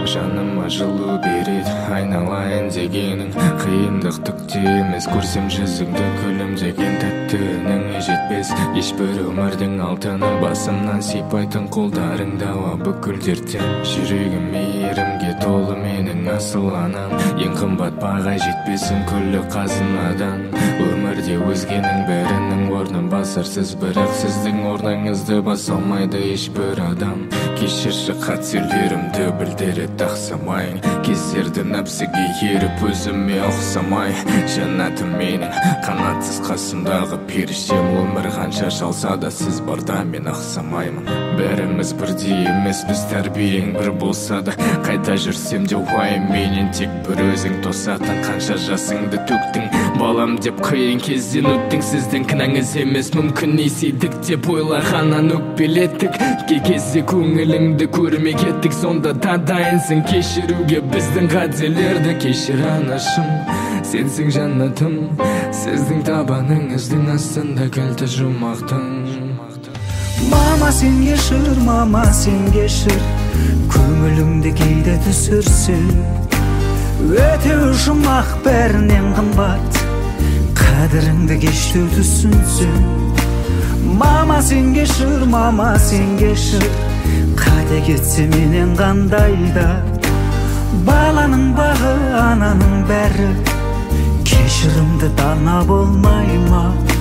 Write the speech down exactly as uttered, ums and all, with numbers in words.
жаныма жылу береді. Айналайын дегенің қиындық түкте емес, көрсем жүзіңді күлімдеген тәтті үніңе жетпес. Ешбір өмірдің алтыны басымнан сипайтын қолдарыңда ауа бүкіл дерттен. Жүрегім мейірімге толы менің асыл анам, ең қымбат баға жетпесін күллі қазынадан. Өмірде өзгенің бәрінің орнын басарсыз, бірақ сіздің орныңызды баса алмайды ешбір адам. Кешірші қатерлерімді білдіреді ақсамайын, кездерді нәпсіге еріп өзіме ұқсамай. Жаннатым менің қанатсыз қасымдағы періштем, өмір қанша шалса да сіз барда мен ақсамаймын. Бәріміз бірдей емес, біз тәрбиең бір болса да, қайда жүрсем де уайым менен тек бір өзің тосатын. Қанша жасыңды төктің балам деп, қиын кезден өттің, сіздің кінәңіз емес. Мүмкін есейдік деп ойлағаннан өкпелеттік, кей кезде көңіліңді көрмей кеттік. Сонда да дайынсың кешіруге біздің қателерді. Кешір анашым, сенсің жаннатым, сіздің табаныңыздың астында кілті жұмақтың. Мама сен кешір, мама сен кешір, көңіліңді кейде түсірсің. Өте жұмақ бәрінен қымбат, қадіріңді кештеу түсінсің. Мама сен кешір, мама сен кешір, қате кетсе менен қандайда. Баланың бағы ананың бәрі, кешірімді дана болмай ма?